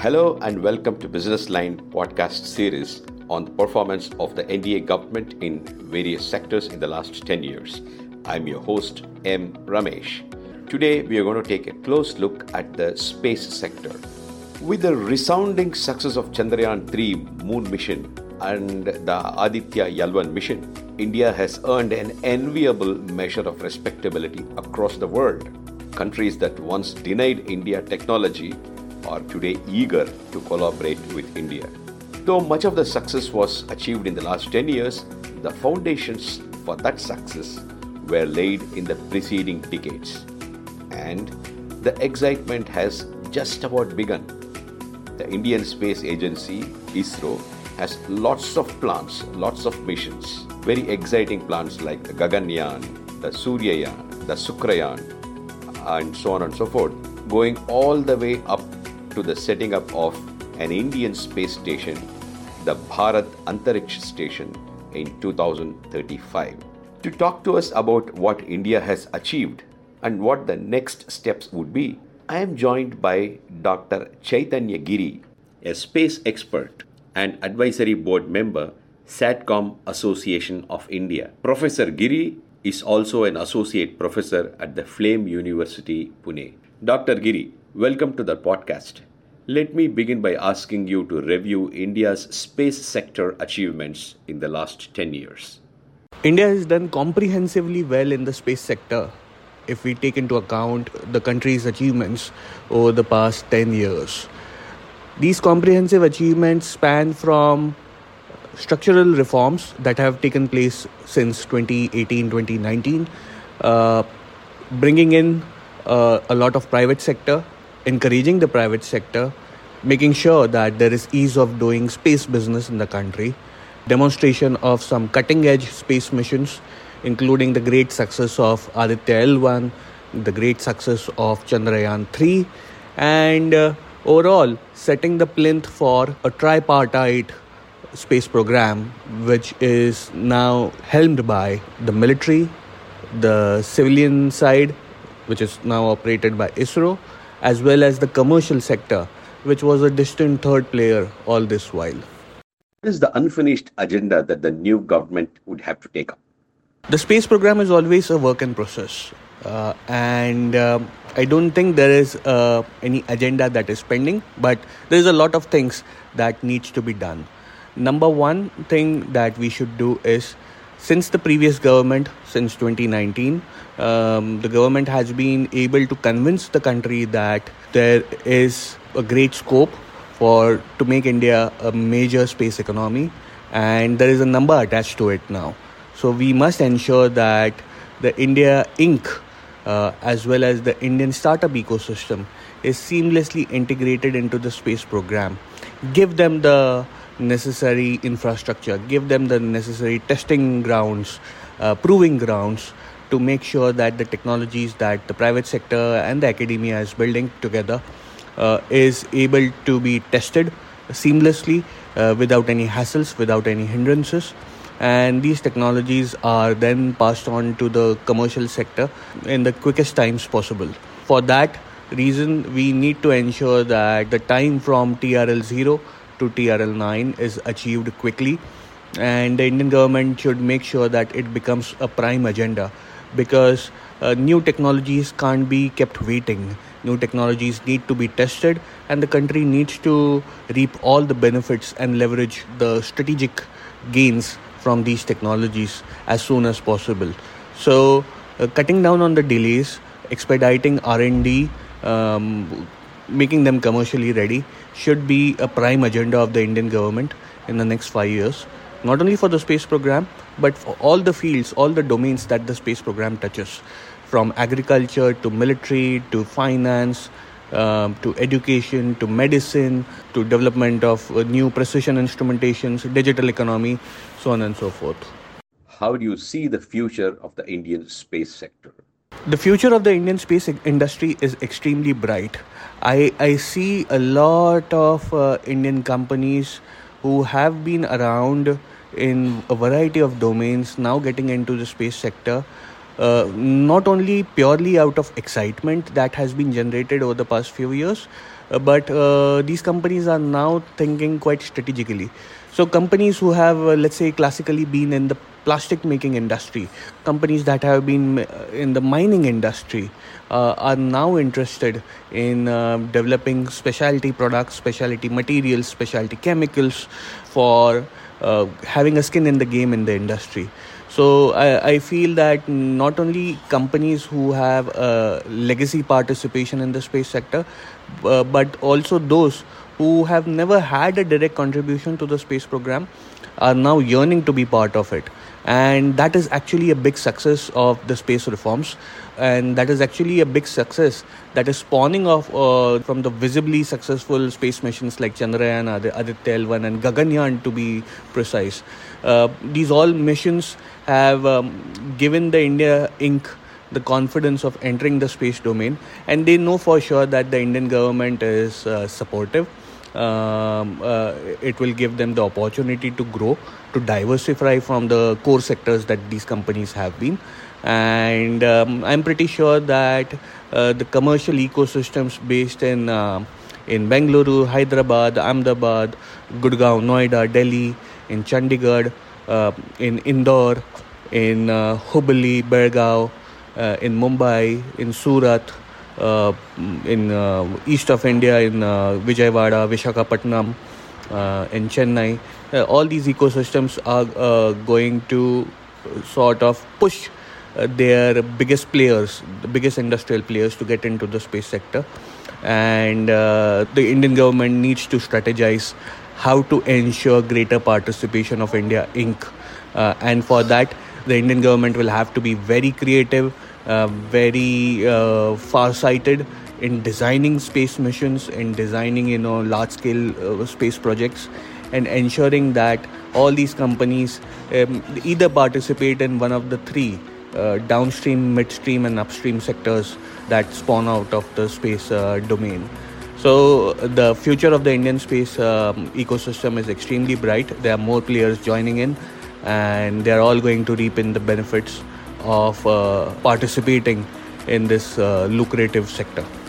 Hello and welcome to Business Line podcast series on the performance of the NDA government in various sectors in the last 10 years. I'm your host, M. Ramesh. Today we are going to take a close look at the space sector. With the resounding success of Chandrayaan-3 moon mission and the Aditya L1 mission, India has earned an enviable measure of respectability across the world. Countries that once denied India technology are today eager to collaborate with India. Though much of the success was achieved in the last 10 years, the foundations for that success were laid in the preceding decades. And the excitement has just about begun. The Indian Space Agency, ISRO, has lots of plans, lots of missions, very exciting plans like the Gaganyaan, the Suryayaan, the Sukrayaan, and so on and so forth, going all the way up to the setting up of an Indian space station, the Bharat Antariksh Station, in 2035. To talk to us about what India has achieved and what the next steps would be, I am joined by Dr. Chaitanya Giri, a space expert and advisory board member, SATCOM Association of India. Professor Giri is also an associate professor at the Flame University, Pune. Dr. Giri, welcome to the podcast. Let me begin by asking you to review India's space sector achievements in the last 10 years. India has done comprehensively well in the space sector if we take into account the country's achievements over the past 10 years. These comprehensive achievements span from structural reforms that have taken place since 2018-2019, bringing in a lot of private sector, encouraging the private sector, making sure that there is ease of doing space business in the country, demonstration of some cutting-edge space missions, including the great success of Aditya L1, the great success of Chandrayaan-3, and overall setting the plinth for a tripartite space program, which is now helmed by the military, the civilian side, which is now operated by ISRO, as well as the commercial sector, which was a distant third player all this while. What is the unfinished agenda that the new government would have to take up? The space program is always a work in process, and I don't think there is any agenda that is pending, but there is a lot of things that needs to be done. Number one thing that we should do is, since the previous government, since 2019, the government has been able to convince the country that there is a great scope to make India a major space economy, and there is a number attached to it now. So we must ensure that the India Inc. As well as the Indian startup ecosystem is seamlessly integrated into the space program. Give them the necessary infrastructure, give them the necessary testing grounds, proving grounds to make sure that the technologies that the private sector and the academia is building together is able to be tested seamlessly without any hassles, without any hindrances. And these technologies are then passed on to the commercial sector in the quickest times possible. For that reason, we need to ensure that the time from TRL-0 to TRL-9 is achieved quickly, and the Indian government should make sure that it becomes a prime agenda, because new technologies can't be kept waiting. New technologies need to be tested, and the country needs to reap all the benefits and leverage the strategic gains from these technologies as soon as possible. So cutting down on the delays, expediting R&D, making them commercially ready should be a prime agenda of the Indian government in the next 5 years, not only for the space program, but for all the fields, all the domains that the space program touches, from agriculture to military to finance, to education, to medicine, to development of new precision instrumentations, digital economy, so on and so forth. How do you see the future of the Indian space sector? The future of the Indian space industry is extremely bright. I see a lot of Indian companies who have been around in a variety of domains now getting into the space sector, not only purely out of excitement that has been generated over the past few years, but these companies are now thinking quite strategically. So companies who have, let's say, classically been in the plastic making industry, companies that have been in the mining industry, are now interested in developing specialty products, specialty materials, specialty chemicals for having a skin in the game in the industry. So I feel that not only companies who have legacy participation in the space sector, but also those who have never had a direct contribution to the space program are now yearning to be part of it. And that is actually a big success of the space reforms. And that is actually a big success that is spawning off from the visibly successful space missions like Chandrayaan, Aditya L1 and Gaganyaan, to be precise. These all missions have given the India Inc. the confidence of entering the space domain, and they know for sure that the Indian government is supportive. It will give them the opportunity to grow, to diversify from the core sectors that these companies have been. And I'm pretty sure that the commercial ecosystems based in Bengaluru, Hyderabad, Ahmedabad, Gurgaon, Noida, Delhi, in Chandigarh, in Indore, in Hubli, Belgaum, in Mumbai, in Surat, in east of India, in Vijayawada, Visakhapatnam, in Chennai. All these ecosystems are going to sort of push their biggest players, the biggest industrial players, to get into the space sector. And the Indian government needs to strategize how to ensure greater participation of India Inc. And for that, the Indian government will have to be very creative, very far-sighted in designing space missions, in designing large-scale space projects, and ensuring that all these companies either participate in one of the three downstream, midstream and upstream sectors that spawn out of the space domain. So the future of the Indian space ecosystem is extremely bright. There are more players joining in, and they are all going to reap in the benefits of participating in this lucrative sector.